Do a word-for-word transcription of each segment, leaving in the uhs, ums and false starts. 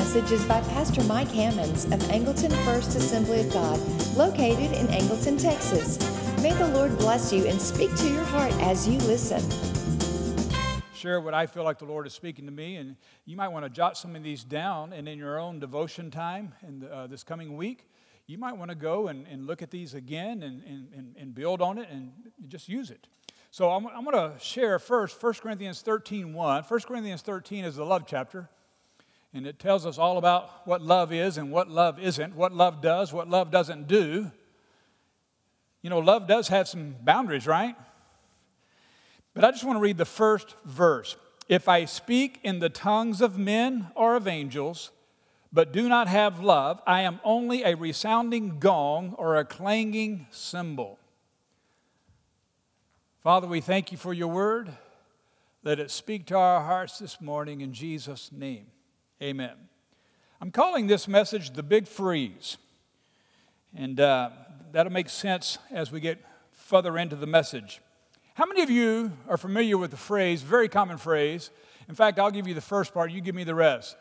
message is by Pastor Mike Hammonds of Angleton First Assembly of God, located in Angleton, Texas. May the Lord bless you and speak to your heart as you listen. Share what I feel like the Lord is speaking to me, and you might want to jot some of these down, and in your own devotion time in the, uh, this coming week, you might want to go and, and look at these again and, and, and build on it and just use it. So I'm, I'm going to share first First Corinthians thirteen one. First Corinthians thirteen is the love chapter, and it tells us all about what love is and what love isn't, what love does, what love doesn't do. You know, love does have some boundaries, right? But I just want to read the first verse. If I speak in the tongues of men or of angels, but do not have love, I am only a resounding gong or a clanging cymbal. Father, we thank you for your word. Let it speak to our hearts this morning in Jesus' name. Amen. I'm calling this message the Big Freeze. And uh, that'll make sense as we get further into the message. How many of you are familiar with the phrase, very common phrase? In fact, I'll give you the first part, you give me the rest.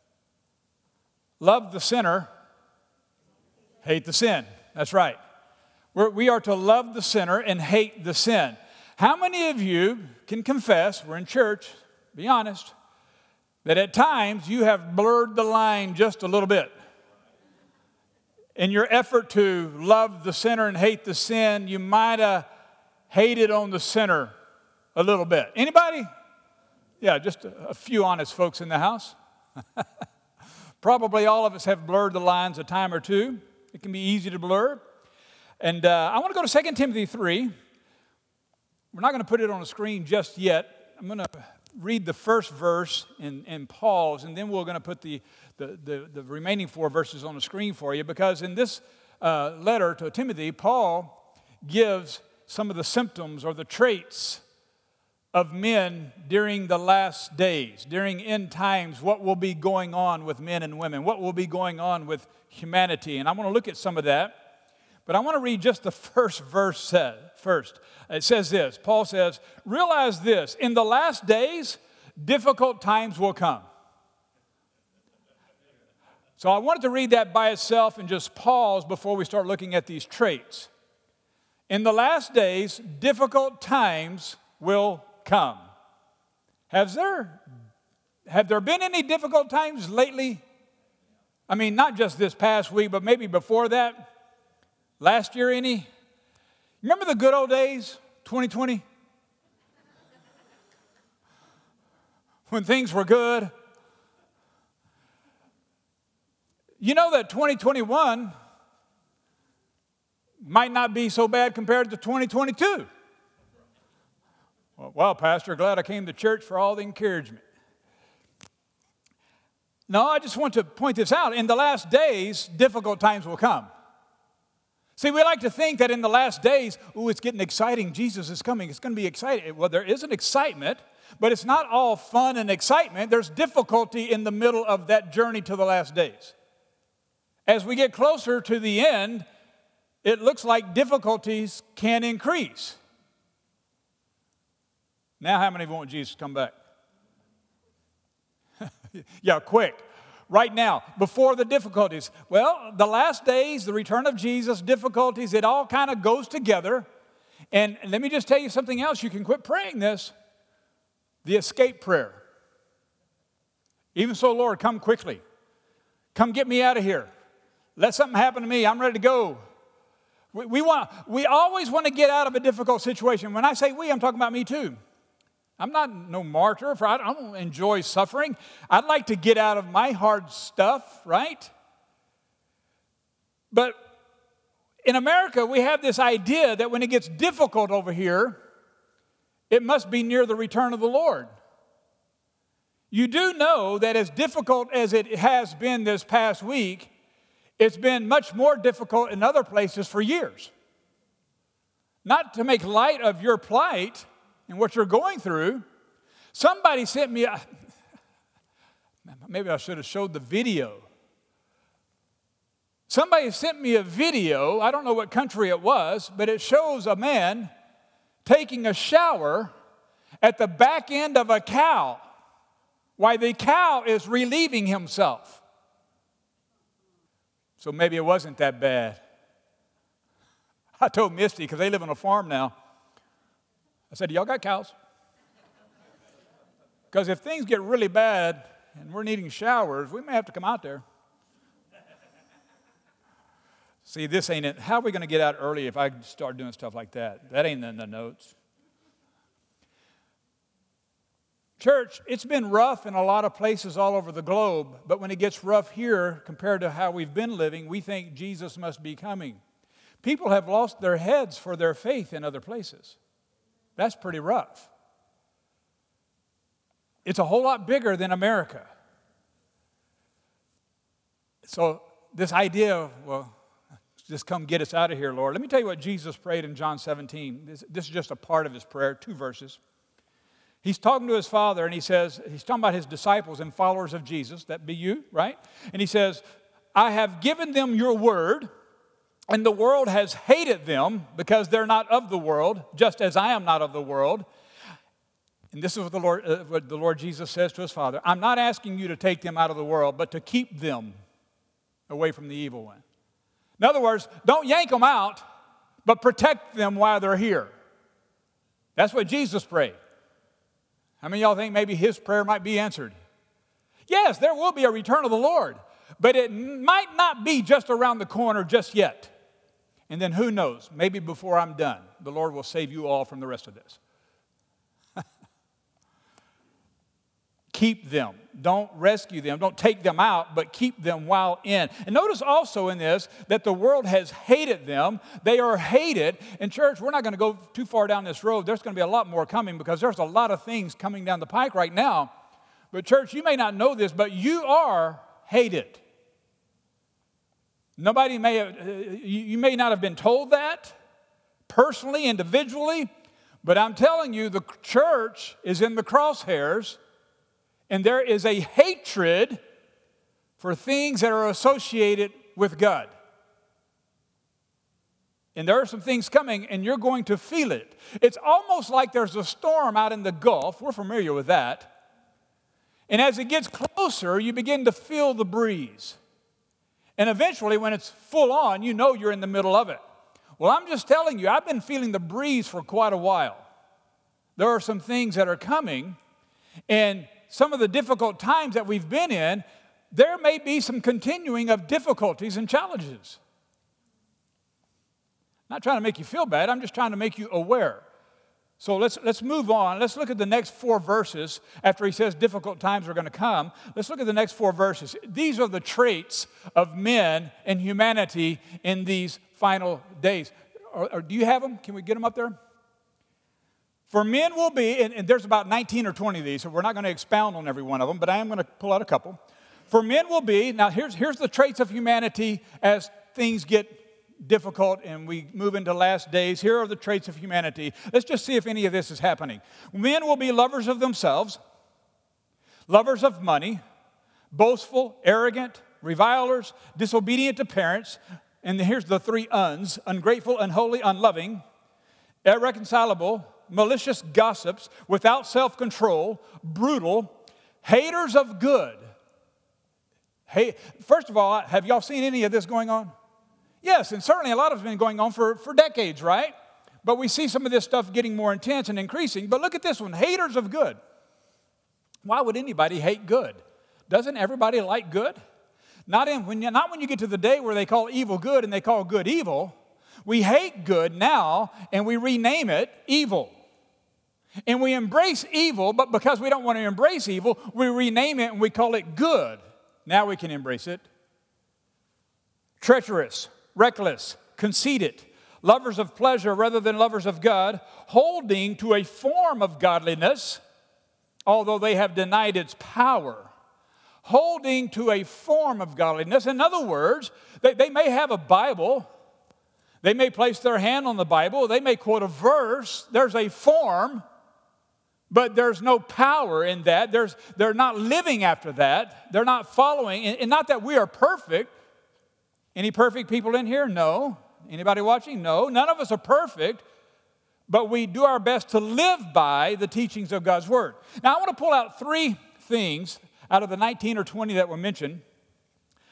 Love the sinner, hate the sin. That's right. We're, we are to love the sinner and hate the sin. How many of you can confess, we're in church, be honest, that at times you have blurred the line just a little bit? In your effort to love the sinner and hate the sin, you might have hated on the sinner a little bit. Anybody? Yeah, just a, a few honest folks in the house. Probably all of us have blurred the lines a time or two. It can be easy to blur. And uh, I want to go to Second Timothy three. We're not going to put it on the screen just yet. I'm going to read the first verse and, and pause, and then we're going to put the, the, the, the remaining four verses on the screen for you, because in this uh, letter to Timothy, Paul gives some of the symptoms or the traits of men during the last days, during end times, what will be going on with men and women, what will be going on with humanity. And I want to look at some of that, but I want to read just the first verse said, first. It says this, Paul says, realize this, in the last days, difficult times will come. So I wanted to read that by itself and just pause before we start looking at these traits. In the last days, difficult times will come. Has there, have there been any difficult times lately? I mean, not just this past week, but maybe before that? Last year, any? Remember the good old days, twenty twenty? When things were good? You know that twenty twenty-one might not be so bad compared to twenty twenty-two. Well, well, Pastor, glad I came to church for all the encouragement. No, I just want to point this out. In the last days, difficult times will come. See, we like to think that in the last days, ooh, it's getting exciting. Jesus is coming. It's going to be exciting. Well, there is an excitement, but it's not all fun and excitement. There's difficulty in the middle of that journey to the last days. As we get closer to the end, it looks like difficulties can increase. Now, how many want Jesus to come back? Yeah, quick. Right now, before the difficulties. Well, the last days, the return of Jesus, difficulties, it all kind of goes together. And let me just tell you something else. You can quit praying this. The escape prayer. Even so, Lord, come quickly. Come get me out of here. Let something happen to me. I'm ready to go. We, we, want, we always want to get out of a difficult situation. When I say we, I'm talking about me too. I'm not no martyr. For I don't enjoy suffering. I'd like to get out of my hard stuff, right? But in America, we have this idea that when it gets difficult over here, it must be near the return of the Lord. You do know that as difficult as it has been this past week, it's been much more difficult in other places for years. Not to make light of your plight and what you're going through, somebody sent me, a, maybe I should have showed the video. Somebody sent me a video, I don't know what country it was, but it shows a man taking a shower at the back end of a cow while the cow is relieving himself. So maybe it wasn't that bad. I told Misty, because they live on a farm now, I said, y'all got cows? Because if things get really bad and we're needing showers, we may have to come out there. See, this ain't it. How are we going to get out early if I start doing stuff like that? That ain't in the notes. Church, it's been rough in a lot of places all over the globe, but when it gets rough here compared to how we've been living, we think Jesus must be coming. People have lost their heads for their faith in other places. That's pretty rough. It's a whole lot bigger than America. So this idea of, well, just come get us out of here, Lord. Let me tell you what Jesus prayed in John seventeen. This, this is just a part of his prayer, two verses. He's talking to his Father, and he says, he's talking about his disciples and followers of Jesus. That be you, right? And he says, I have given them your word, and the world has hated them because they're not of the world, just as I am not of the world. And this is what the Lord, uh, what the Lord Jesus says to his Father. I'm not asking you to take them out of the world, but to keep them away from the evil one. In other words, don't yank them out, but protect them while they're here. That's what Jesus prayed. How many of y'all think maybe his prayer might be answered? Yes, there will be a return of the Lord, but it might not be just around the corner just yet. And then who knows, maybe before I'm done, the Lord will save you all from the rest of this. Keep them. Don't rescue them. Don't take them out, but keep them while in. And notice also in this that the world has hated them. They are hated. In church, we're not going to go too far down this road. There's going to be a lot more coming because there's a lot of things coming down the pike right now. But church, you may not know this, but you are hated. Nobody may have, you may not have been told that personally, individually, but I'm telling you, the church is in the crosshairs. And there is a hatred for things that are associated with God. And there are some things coming, and you're going to feel it. It's almost like there's a storm out in the Gulf. We're familiar with that. And as it gets closer, you begin to feel the breeze. And eventually, when it's full on, you know you're in the middle of it. Well, I'm just telling you, I've been feeling the breeze for quite a while. There are some things that are coming, and some of the difficult times that we've been in, there may be some continuing of difficulties and challenges. I'm not trying to make you feel bad. I'm just trying to make you aware. So let's, let's move on. Let's look at the next four verses. After he says difficult times are going to come, let's look at the next four verses. These are the traits of men and humanity in these final days. Or, or do you have them? Can we get them up there? For men will be, and, and there's about nineteen or twenty of these, so we're not going to expound on every one of them, but I am going to pull out a couple. For men will be, now here's, here's the traits of humanity as things get difficult and we move into last days. Here are the traits of humanity. Let's just see if any of this is happening. Men will be lovers of themselves, lovers of money, boastful, arrogant, revilers, disobedient to parents, and here's the three uns, ungrateful, unholy, unloving, irreconcilable, malicious gossips, without self-control, brutal, haters of good. Hey, first of all, have y'all seen any of this going on? Yes, and certainly a lot of it's been going on for, for decades, right? But we see some of this stuff getting more intense and increasing. But look at this one, haters of good. Why would anybody hate good? Doesn't everybody like good? Not, in, when you, not when you get to the day where they call evil good and they call good evil. We hate good now and we rename it evil. And we embrace evil, but because we don't want to embrace evil, we rename it and we call it good. Now we can embrace it. Treacherous, reckless, conceited, lovers of pleasure rather than lovers of God, holding to a form of godliness, although they have denied its power. Holding to a form of godliness. In other words, they, they may have a Bible. They may place their hand on the Bible. They may quote a verse. There's a form. But there's no power in that. There's, they're not living after that. They're not following. And not that we are perfect. Any perfect people in here? No. Anybody watching? No. None of us are perfect. But we do our best to live by the teachings of God's Word. Now, I want to pull out three things out of the nineteen or twenty that were mentioned.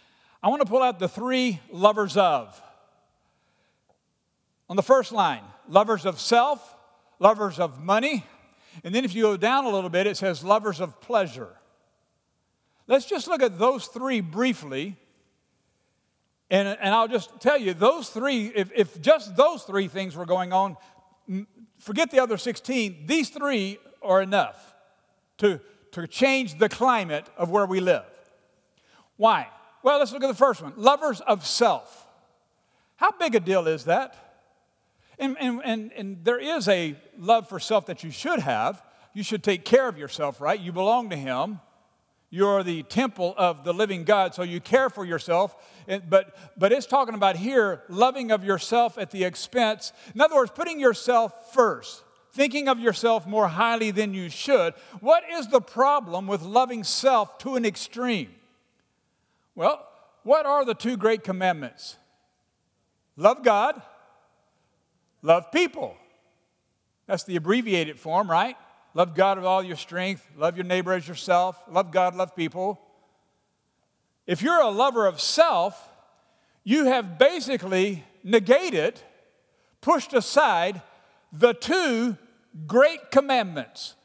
I want to pull out the three lovers of. On the first line, lovers of self, lovers of money, and then if you go down a little bit, it says lovers of pleasure. Let's just look at those three briefly, and, and I'll just tell you, those three, if, if just those three things were going on, forget the other sixteen, these three are enough to, to change the climate of where we live. Why? Well, let's look at the first one, lovers of self. How big a deal is that? And, and, and, and there is a love for self that you should have. You should take care of yourself, right? You belong to Him. You're the temple of the living God, so you care for yourself. But, but it's talking about here, loving of yourself at the expense. In other words, putting yourself first, thinking of yourself more highly than you should. What is the problem with loving self to an extreme? Well, what are the two great commandments? Love God, love people. That's the abbreviated form, right? Love God with all your strength. Love your neighbor as yourself. Love God, love people. If you're a lover of self, you have basically negated, pushed aside the two great commandments.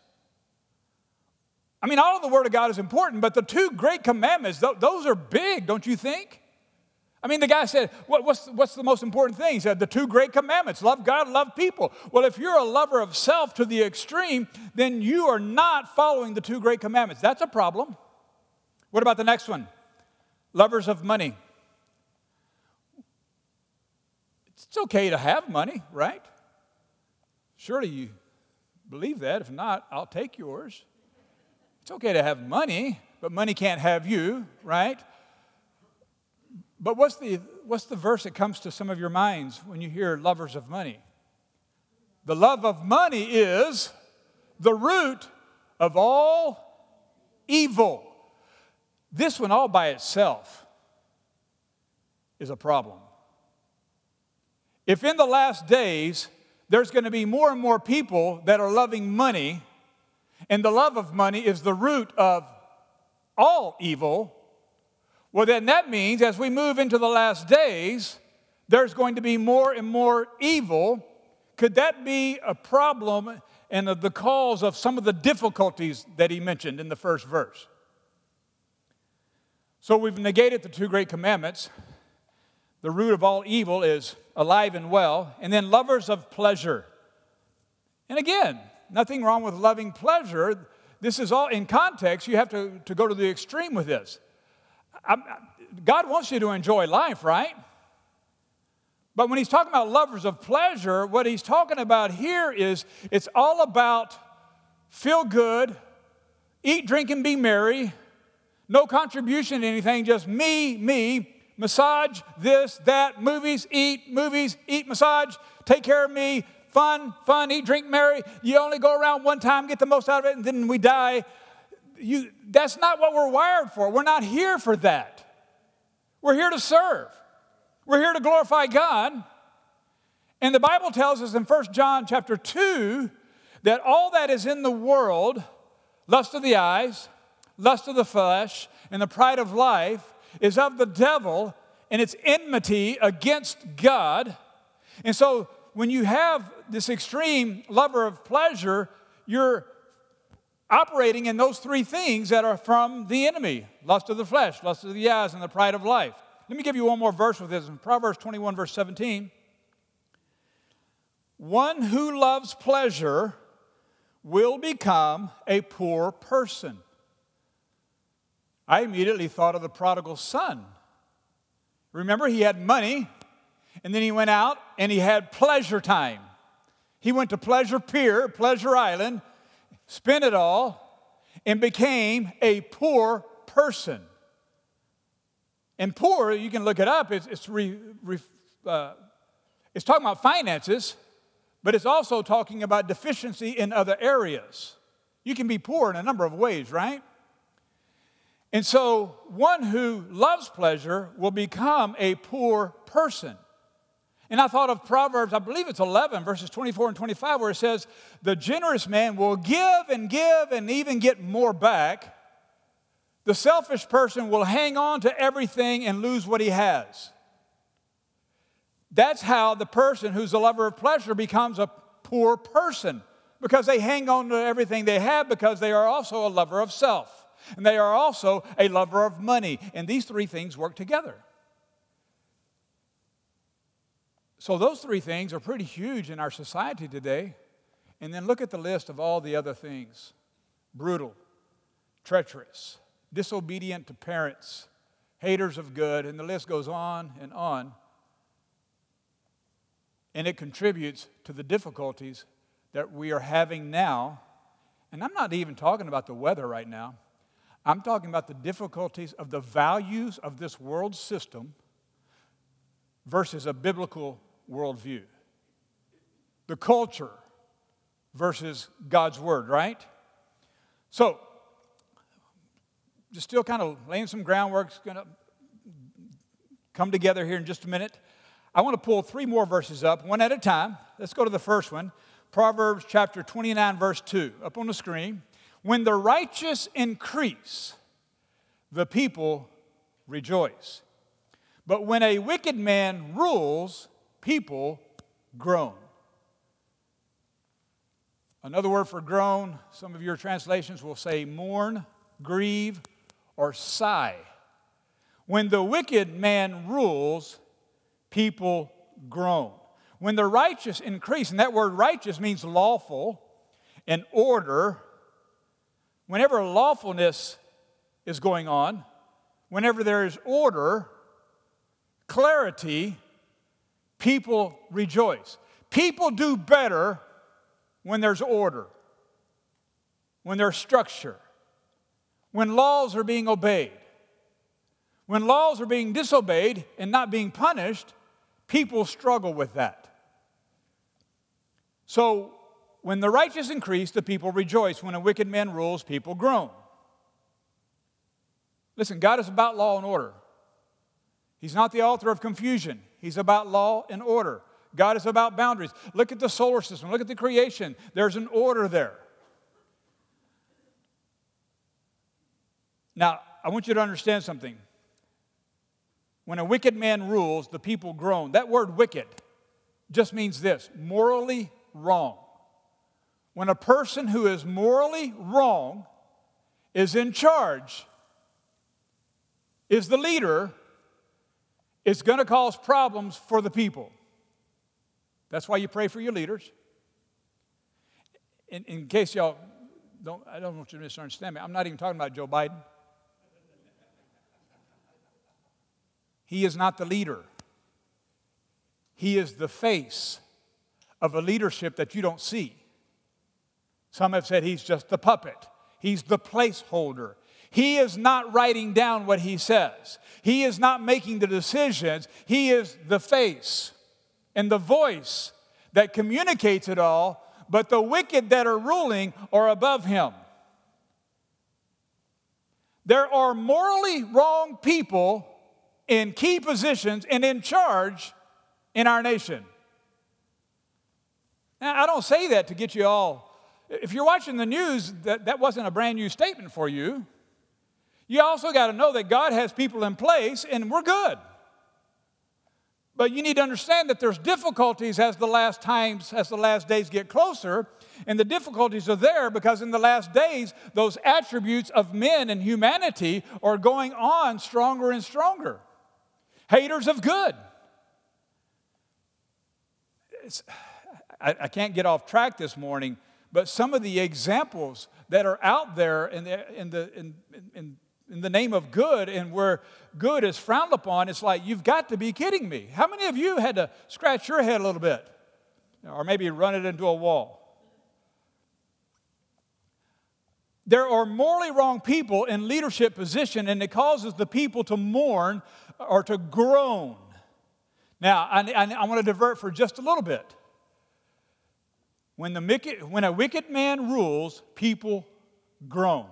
I mean, all of the Word of God is important, but the two great commandments, th- those are big, don't you think? I mean, the guy said, what, what's, what's the most important thing? He said, the two great commandments, love God, love people. Well, if you're a lover of self to the extreme, then you are not following the two great commandments. That's a problem. What about the next one? Lovers of money. It's okay to have money, right? Surely you believe that. If not, I'll take yours. It's okay to have money, but money can't have you, right? But what's the, what's the verse that comes to some of your minds when you hear lovers of money? The love of money is the root of all evil. This one all by itself is a problem. If in the last days there's going to be more and more people that are loving money, and the love of money is the root of all evil, well, then that means as we move into the last days, there's going to be more and more evil. Could that be a problem and the cause of some of the difficulties that he mentioned in the first verse? So we've negated the two great commandments. The root of all evil is alive and well. And then lovers of pleasure. And again, nothing wrong with loving pleasure. This is all in context. You have to, to go to the extreme with this. I'm, God wants you to enjoy life, right? But when he's talking about lovers of pleasure, what he's talking about here is it's all about feel good, eat, drink, and be merry, no contribution to anything, just me, me, massage, this, that, movies, eat, movies, eat, massage, take care of me, fun, fun, eat, drink, merry. You only go around one time, get the most out of it, and then we die. You, that's not what we're wired for. We're not here for that. We're here to serve. We're here to glorify God. And the Bible tells us in First John chapter two that all that is in the world, lust of the eyes, lust of the flesh, and the pride of life, is of the devil, and it's enmity against God. And so when you have this extreme lover of pleasure, you're operating in those three things that are from the enemy. Lust of the flesh, lust of the eyes, and the pride of life. Let me give you one more verse with this. In Proverbs twenty-one, verse seventeen. One who loves pleasure will become a poor person. I immediately thought of the prodigal son. Remember, he had money, and then he went out and he had pleasure time. He went to Pleasure Pier, Pleasure Island, spent it all, and became a poor person. And poor, you can look it up, it's, it's, re, re, uh, it's talking about finances, but it's also talking about deficiency in other areas. You can be poor in a number of ways, right? And so one who loves pleasure will become a poor person. And I thought of Proverbs, I believe it's eleven, verses twenty-four and twenty-five, where it says, the generous man will give and give and even get more back. The selfish person will hang on to everything and lose what he has. That's how the person who's a lover of pleasure becomes a poor person, because they hang on to everything they have because they are also a lover of self. And they are also a lover of money. And these three things work together. So those three things are pretty huge in our society today. And then look at the list of all the other things. Brutal, treacherous, disobedient to parents, haters of good, and the list goes on and on. And it contributes to the difficulties that we are having now. And I'm not even talking about the weather right now. I'm talking about the difficulties of the values of this world system versus a biblical worldview. The culture versus God's word, right? So, just still kind of laying some groundwork. It's going to come together here in just a minute. I want to pull three more verses up, one at a time. Let's go to the first one. Proverbs chapter twenty-nine, verse two, up on the screen. When the righteous increase, the people rejoice. But when a wicked man rules, people groan. Another word for groan, some of your translations will say mourn, grieve, or sigh. When the wicked man rules, people groan. When the righteous increase, and that word righteous means lawful and order. Whenever lawfulness is going on, whenever there is order, clarity, people rejoice. People do better when there's order, when there's structure, when laws are being obeyed. When laws are being disobeyed and not being punished, people struggle with that. So, when the righteous increase, the people rejoice. When a wicked man rules, people groan. Listen, God is about law and order. He's not the author of confusion. He's about law and order. God is about boundaries. Look at the solar system. Look at the creation. There's an order there. Now, I want you to understand something. When a wicked man rules, the people groan. That word wicked just means this: morally wrong. When a person who is morally wrong is in charge, is the leader, it's going to cause problems for the people. That's why you pray for your leaders. In, in case y'all don't, I don't want you to misunderstand me. I'm not even talking about Joe Biden. He is not the leader. He is the face of a leadership that you don't see. Some have said he's just the puppet. He's the placeholder. He is not writing down what he says. He is not making the decisions. He is the face and the voice that communicates it all, but the wicked that are ruling are above him. There are morally wrong people in key positions and in charge in our nation. Now, I don't say that to get you all. If you're watching the news, that, that wasn't a brand new statement for you. You also got to know that God has people in place and we're good. But you need to understand that there's difficulties as the last times, as the last days get closer. And the difficulties are there because in the last days, those attributes of men and humanity are going on stronger and stronger. Haters of good. It's, I, I can't get off track this morning, but some of the examples that are out there in the, in the, in, in, in the name of good and where good is frowned upon, it's like, you've got to be kidding me. How many of you had to scratch your head a little bit? Or maybe run it into a wall? There are morally wrong people in leadership position, and it causes the people to mourn or to groan. Now, I, I, I want to divert for just a little bit. When, the, when a wicked man rules, people groan.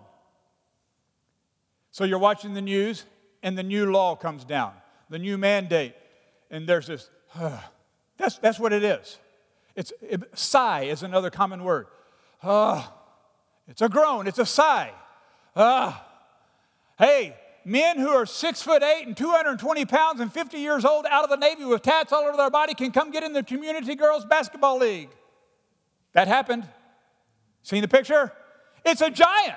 So you're watching the news, and the new law comes down, the new mandate, and there's this, uh, that's, that's what it is. It's it, sigh is another common word. Uh, it's a groan, it's a sigh. Uh, Hey, men who are six foot eight and two hundred twenty pounds and fifty years old out of the Navy with tats all over their body can come get in the community girls basketball league. That happened. Seen the picture? It's a giant.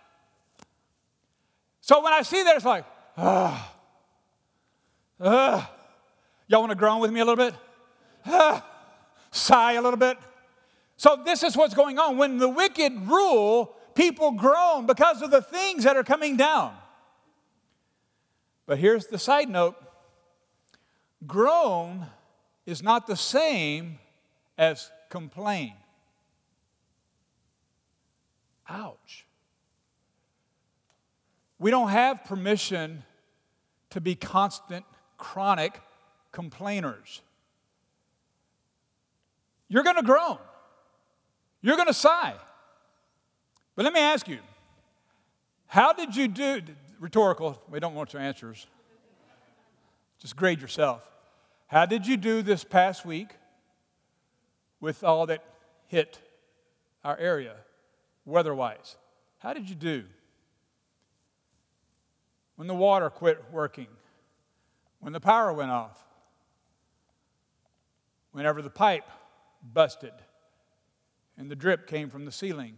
So when I see that, it's like, ah, ah. Y'all want to groan with me a little bit? Ah, sigh a little bit. So this is what's going on. When the wicked rule, people groan because of the things that are coming down. But here's the side note. Groan is not the same as complain. Ouch. We don't have permission to be constant, chronic complainers. You're going to groan. You're going to sigh. But let me ask you, how did you do, rhetorical, we don't want your answers. Just grade yourself. How did you do this past week with all that hit our area, weather-wise? How did you do? When the water quit working, when the power went off, whenever the pipe busted and the drip came from the ceiling.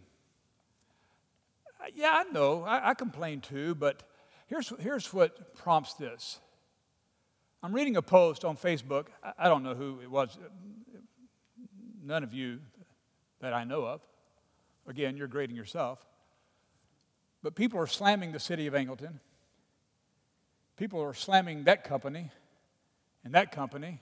Yeah, I know, I, I complain too, but here's, here's what prompts this. I'm reading a post on Facebook. I, I don't know who it was. None of you that I know of. Again, you're grading yourself. But people are slamming the city of Angleton. People are slamming that company and that company.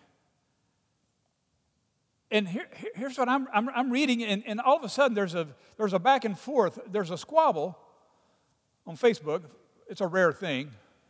And here, here's what I'm, I'm, I'm reading, and, and all of a sudden there's a, there's a back and forth. There's a squabble on Facebook. It's a rare thing.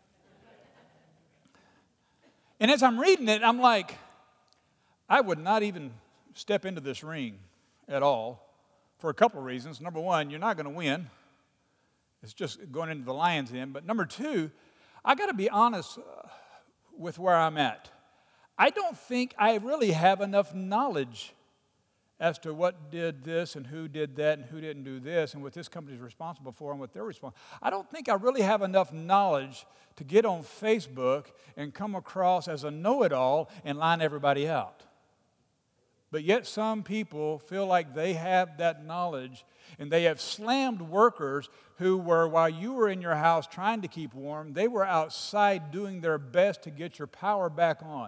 And as I'm reading it, I'm like, I would not even step into this ring at all for a couple of reasons. Number one, you're not going to win. It's just going into the lion's den. But number two, I got to be honest with where I'm at. I don't think I really have enough knowledge as to what did this and who did that and who didn't do this and what this company is responsible for and what they're responsible for. I don't think I really have enough knowledge to get on Facebook and come across as a know-it-all and line everybody out. But yet some people feel like they have that knowledge, and they have slammed workers who were, while you were in your house trying to keep warm, they were outside doing their best to get your power back on.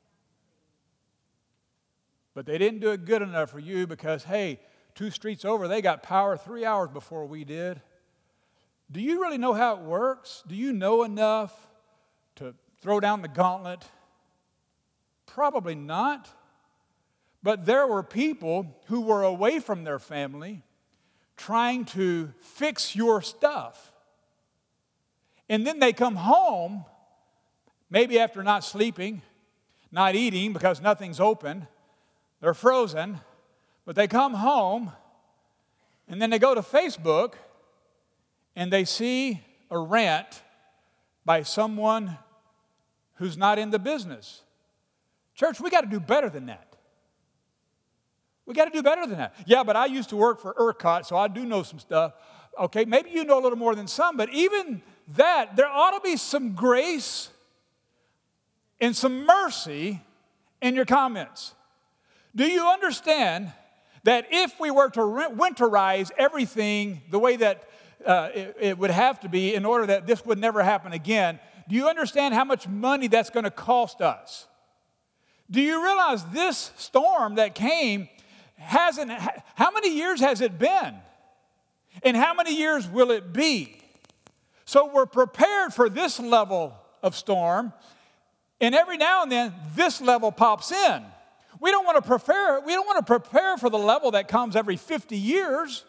But they didn't do it good enough for you because, hey, two streets over, they got power three hours before we did. Do you really know how it works? Do you know enough to throw down the gauntlet? Probably not. But there were people who were away from their family trying to fix your stuff. And then they come home, maybe after not sleeping, not eating because nothing's open. They're frozen, but they come home, and then they go to Facebook, and they see a rant by someone who's not in the business. Church, we got to do better than that. We got to do better than that. Yeah, but I used to work for ERCOT, so I do know some stuff. Okay, maybe you know a little more than some, but even that, there ought to be some grace and some mercy in your comments. Do you understand that if we were to winterize everything the way that uh, it, it would have to be in order that this would never happen again, do you understand how much money that's going to cost us? Do you realize this storm that came hasn't, how many years has it been? And how many years will it be? So we're prepared for this level of storm, and every now and then this level pops in. We don't want to prepare, we don't want to prepare for the level that comes every fifty years.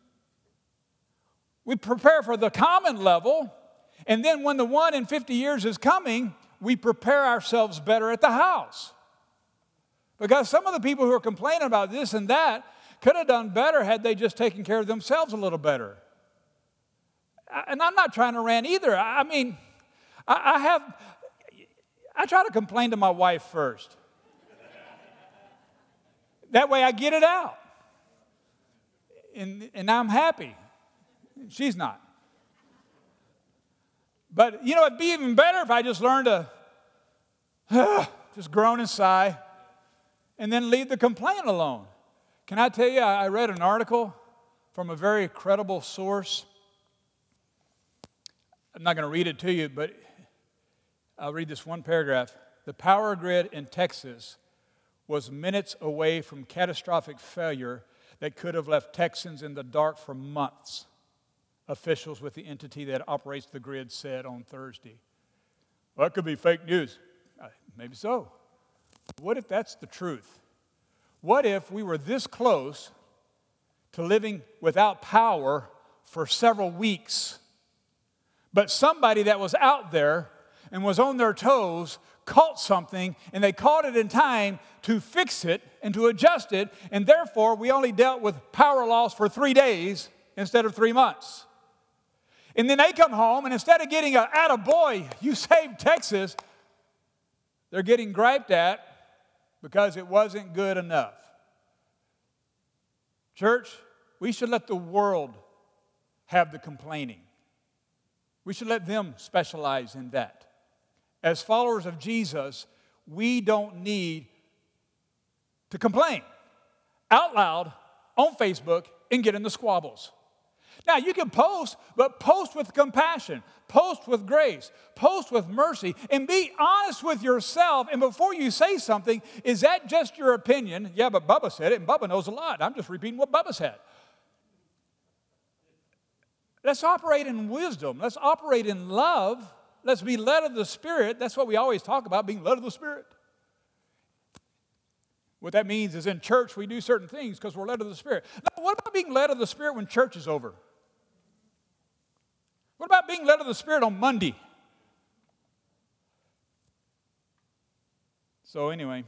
We prepare for the common level, and then when the one in fifty years is coming, we prepare ourselves better at the house. Because some of the people who are complaining about this and that could have done better had they just taken care of themselves a little better. And I'm not trying to rant either. I mean, I have, I try to complain to my wife first. That way I get it out. And, and I'm happy. She's not. But, you know, it'd be even better if I just learned to just groan and sigh and then leave the complaint alone. Can I tell you, I read an article from a very credible source. I'm not going to read it to you, but I'll read this one paragraph. The power grid in Texas was minutes away from catastrophic failure that could have left Texans in the dark for months, officials with the entity that operates the grid said on Thursday. Well, that could be fake news. Uh, maybe so. What if that's the truth? What if we were this close to living without power for several weeks, but somebody that was out there and was on their toes caught something, and they caught it in time to fix it and to adjust it, and therefore we only dealt with power loss for three days instead of three months. And then they come home, and instead of getting a attaboy, you saved Texas, they're getting griped at because it wasn't good enough. Church, we should let the world have the complaining. We should let them specialize in that. As followers of Jesus, we don't need to complain out loud on Facebook and get in the squabbles. Now, you can post, but post with compassion, post with grace, post with mercy, and be honest with yourself. And before you say something, is that just your opinion? Yeah, but Bubba said it, and Bubba knows a lot. I'm just repeating what Bubba said. Let's operate in wisdom. Let's operate in love. Let's be led of the Spirit. That's what we always talk about, being led of the Spirit. What that means is in church we do certain things because we're led of the Spirit. Now, what about being led of the Spirit when church is over? What about being led of the Spirit on Monday? So anyway,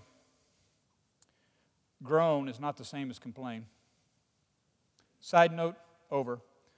groan is not the same as complain. Side note, over.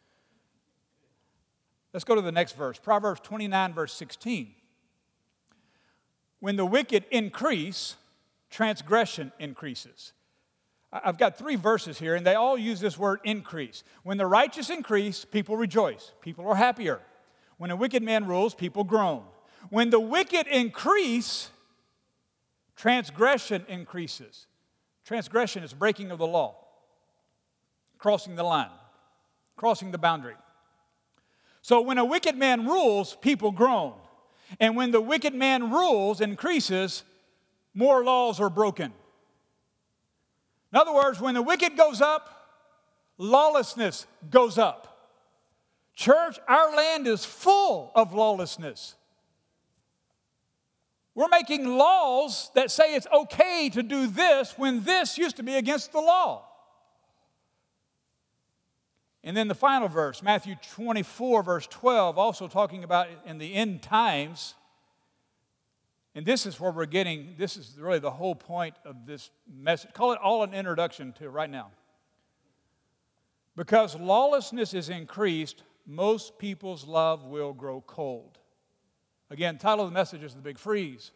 Let's go to the next verse, Proverbs twenty-nine, verse sixteen. When the wicked increase, transgression increases. I've got three verses here, and they all use this word increase. When the righteous increase, people rejoice. People are happier. When a wicked man rules, people groan. When the wicked increase, transgression increases. Transgression is breaking of the law, crossing the line, crossing the boundary. So when a wicked man rules, people groan. And when the wicked man rules, increases, more laws are broken. In other words, when the wicked goes up, lawlessness goes up. Church, our land is full of lawlessness. We're making laws that say it's okay to do this when this used to be against the law. And then the final verse, Matthew twenty-four, verse twelve, also talking about in the end times. And this is where we're getting, this is really the whole point of this message. Call it all an introduction to right now. Because lawlessness is increased, most people's love will grow cold. Again, the title of the message is The Big Freeze.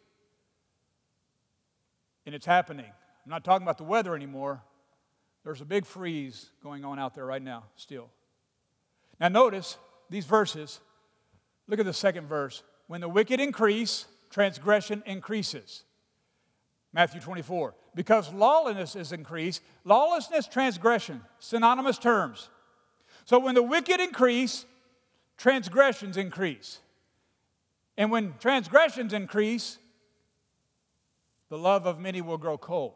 And it's happening. I'm not talking about the weather anymore. There's a big freeze going on out there right now still. Now notice these verses. Look at the second verse. When the wicked increase, transgression increases. Matthew twenty-four. Because lawlessness is increased, lawlessness, transgression, synonymous terms. So when the wicked increase, transgressions increase. And when transgressions increase, the love of many will grow cold.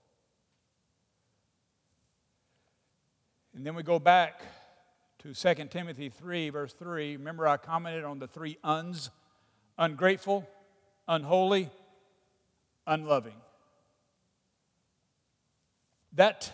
And then we go back to Second Timothy three, verse three. Remember I commented on the three uns? Ungrateful, unholy, unloving. That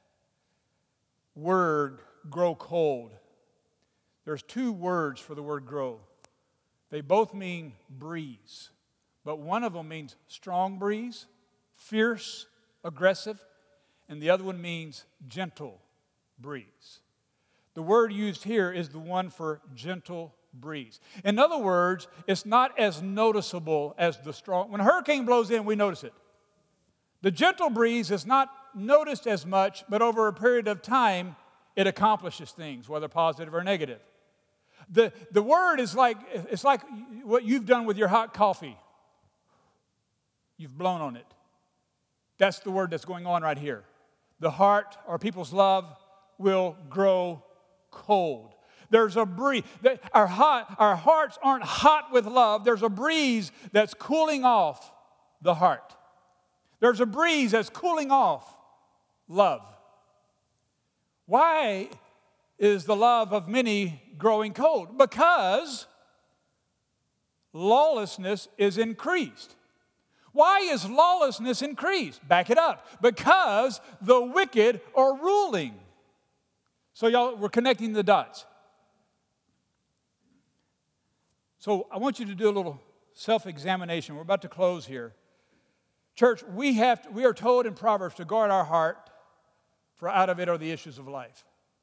word, grow cold, there's two words for the word grow. They both mean breeze, but one of them means strong breeze, fierce, aggressive, and the other one means gentle breeze. The word used here is the one for gentle breeze. In other words, it's not as noticeable as the strong. When a hurricane blows in, we notice it. The gentle breeze is not noticed as much, but over a period of time, it accomplishes things, whether positive or negative. The, the word is like, it's like what you've done with your hot coffee. You've blown on it. That's the word that's going on right here. The heart, or people's love, will grow cold. There's a breeze. Our, hot, our hearts aren't hot with love. There's a breeze that's cooling off the heart. There's a breeze that's cooling off love. Why is the love of many growing cold? Because lawlessness is increased. Why is lawlessness increased? Back it up. Because the wicked are ruling. So y'all, we're connecting the dots. So I want you to do a little self-examination. We're about to close here. Church, we have to, we are told in Proverbs to guard our heart, for out of it are the issues of life.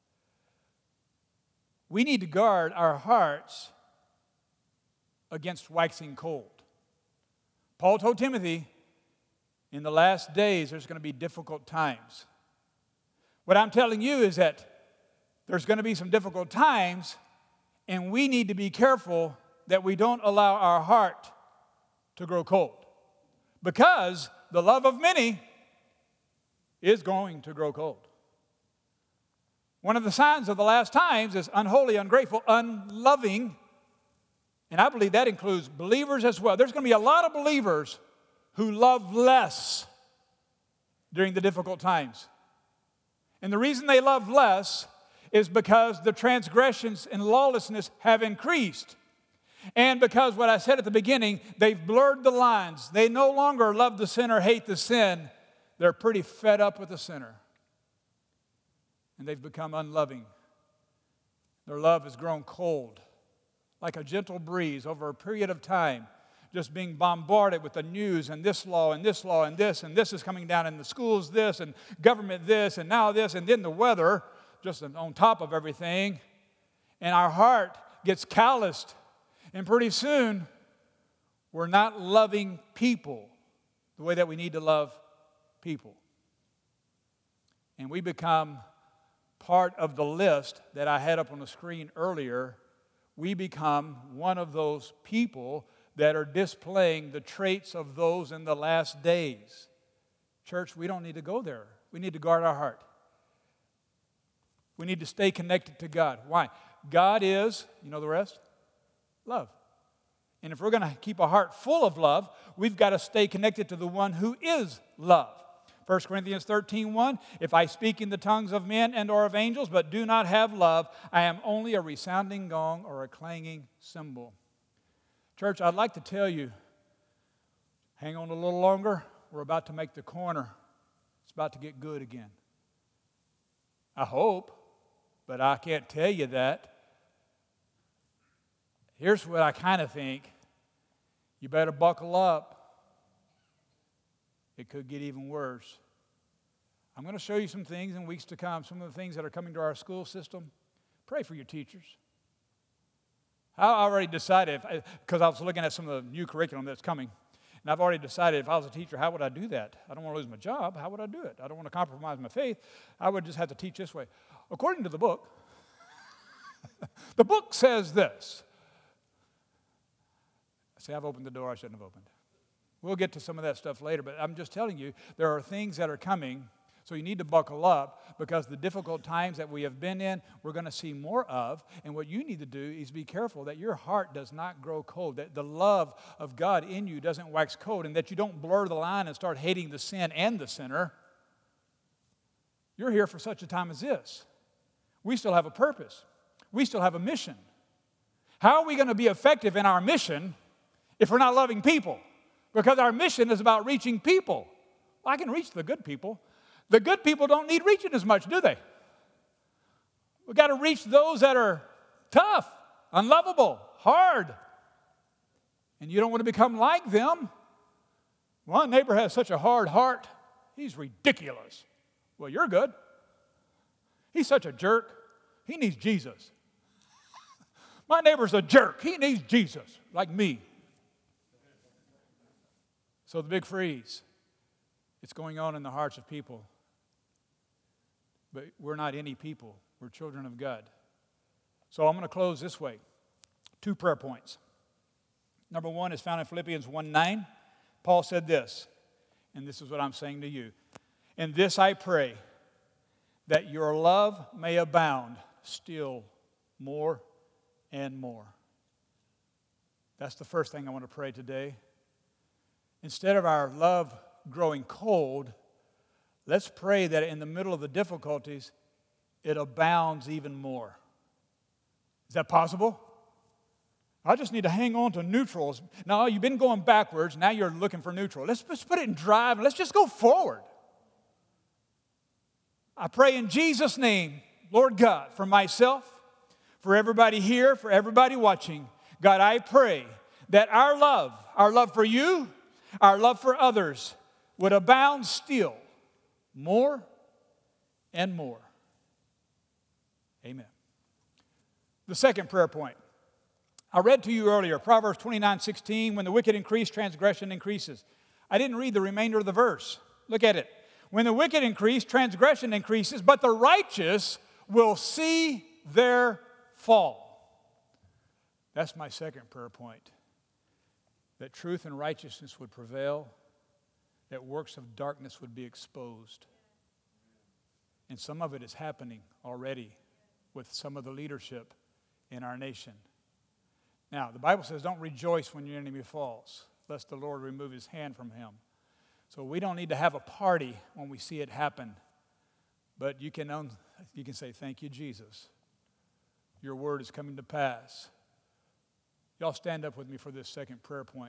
We need to guard our hearts against waxing cold. Paul told Timothy, in the last days there's going to be difficult times. What I'm telling you is that there's going to be some difficult times, and we need to be careful that we don't allow our heart to grow cold. Because the love of many is going to grow cold. One of the signs of the last times is unholy, ungrateful, unloving. And I believe that includes believers as well. There's going to be a lot of believers who love less during the difficult times. And the reason they love less is because the transgressions and lawlessness have increased. And because what I said at the beginning, they've blurred the lines. They no longer love the sinner, hate the sin. They're pretty fed up with the sinner. And they've become unloving. Their love has grown cold, like a gentle breeze over a period of time, just being bombarded with the news and this law and this law and this and this is coming down in the schools, this and government this and now this and then the weather just on top of everything. And our heart gets calloused. And pretty soon, we're not loving people the way that we need to love people. And we become part of the list that I had up on the screen earlier. We become one of those people that are displaying the traits of those in the last days. Church, we don't need to go there. We need to guard our heart. We need to stay connected to God. Why? God is, you know the rest? Love. And if we're going to keep a heart full of love, we've got to stay connected to the one who is love. First Corinthians thirteen one, if I speak in the tongues of men and or of angels, but do not have love, I am only a resounding gong or a clanging cymbal. Church, I'd like to tell you, hang on a little longer. We're about to make the corner. It's about to get good again. I hope, but I can't tell you that. Here's what I kind of think. You better buckle up. It could get even worse. I'm going to show you some things in weeks to come, some of the things that are coming to our school system. Pray for your teachers. I already decided, because I was looking at some of the new curriculum that's coming, and I've already decided if I was a teacher, how would I do that? I don't want to lose my job. How would I do it? I don't want to compromise my faith. I would just have to teach this way. According to the book, the book says this. See, I've opened the door I shouldn't have opened. We'll get to some of that stuff later, but I'm just telling you, there are things that are coming, so you need to buckle up because the difficult times that we have been in, we're going to see more of, and what you need to do is be careful that your heart does not grow cold, that the love of God in you doesn't wax cold, and that you don't blur the line and start hating the sin and the sinner. You're here for such a time as this. We still have a purpose. We still have a mission. How are we going to be effective in our mission if we're not loving people? Because our mission is about reaching people. Well, I can reach the good people. The good people don't need reaching as much, do they? We've got to reach those that are tough, unlovable, hard. And you don't want to become like them. One neighbor has such a hard heart. He's ridiculous. Well, you're good. He's such a jerk. He needs Jesus. My neighbor's a jerk. He needs Jesus, like me. So the big freeze, it's going on in the hearts of people. But we're not any people. We're children of God. So I'm going to close this way. two prayer points. Number one is found in Philippians one nine. Paul said this, and this is what I'm saying to you. In this I pray, that your love may abound still more and more. That's the first thing I want to pray today. Instead of our love growing cold, let's pray that in the middle of the difficulties, it abounds even more. Is that possible? I just need to hang on to neutrals. No, you've been going backwards. Now you're looking for neutral. Let's just put it in drive and let's just go forward. I pray in Jesus' name, Lord God, for myself, for everybody here, for everybody watching. God, I pray that our love, our love for you, our love for others would abound still more and more. Amen. The second prayer point. I read to you earlier, Proverbs twenty-nine sixteen, when the wicked increase, transgression increases. I didn't read the remainder of the verse. Look at it. When the wicked increase, transgression increases, but the righteous will see their fall. That's my second prayer point. That truth and righteousness would prevail, that works of darkness would be exposed. And some of it is happening already with some of the leadership in our nation. Now, the Bible says, don't rejoice when your enemy falls, lest the Lord remove his hand from him. So we don't need to have a party when we see it happen. But you can, own, you can say, thank you, Jesus. Your word is coming to pass. Y'all stand up with me for this second prayer point.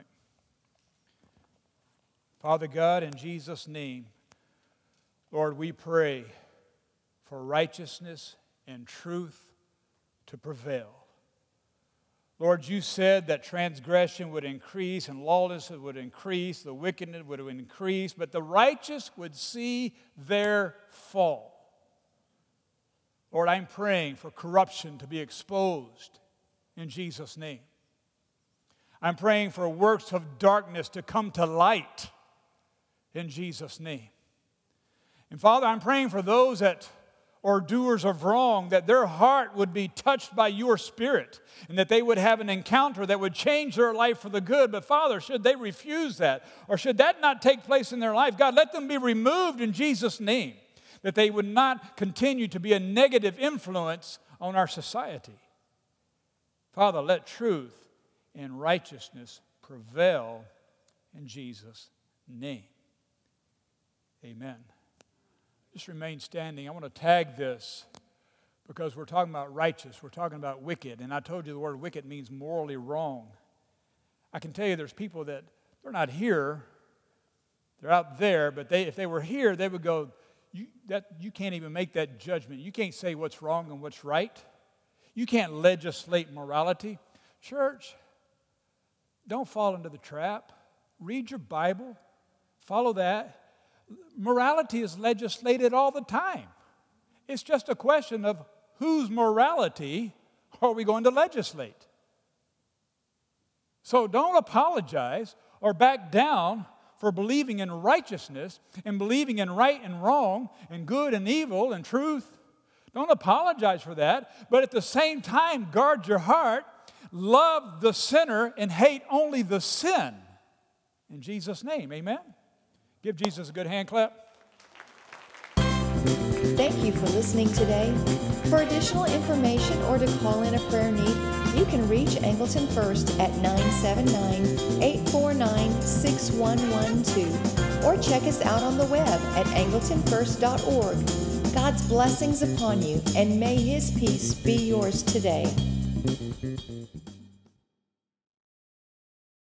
Father God, in Jesus' name, Lord, we pray for righteousness and truth to prevail. Lord, you said that transgression would increase and lawlessness would increase, the wickedness would increase, but the righteous would see their fall. Lord, I'm praying for corruption to be exposed in Jesus' name. I'm praying for works of darkness to come to light in Jesus' name. And Father, I'm praying for those that are doers of wrong, that their heart would be touched by your Spirit and that they would have an encounter that would change their life for the good. But Father, should they refuse that, or should that not take place in their life, God, let them be removed in Jesus' name, that they would not continue to be a negative influence on our society. Father, let truth and righteousness prevail in Jesus' name. Amen. Just remain standing. I want to tag this because we're talking about righteous. We're talking about wicked. And I told you the word wicked means morally wrong. I can tell you there's people that they're not here. They're out there. But they, if they were here, they would go, you, that, you can't even make that judgment. You can't say what's wrong and what's right. You can't legislate morality. Church, don't fall into the trap. Read your Bible. Follow that. Morality is legislated all the time. It's just a question of whose morality are we going to legislate. So don't apologize or back down for believing in righteousness and believing in right and wrong and good and evil and truth. Don't apologize for that, but at the same time, guard your heart, love the sinner and hate only the sin. In Jesus' name, amen. Give Jesus a good hand clap. Thank you for listening today. For additional information or to call in a prayer need, you can reach Angleton First at nine seven nine, eight four nine, six one one two or check us out on the web at angleton first dot org. God's blessings upon you, and may His peace be yours today.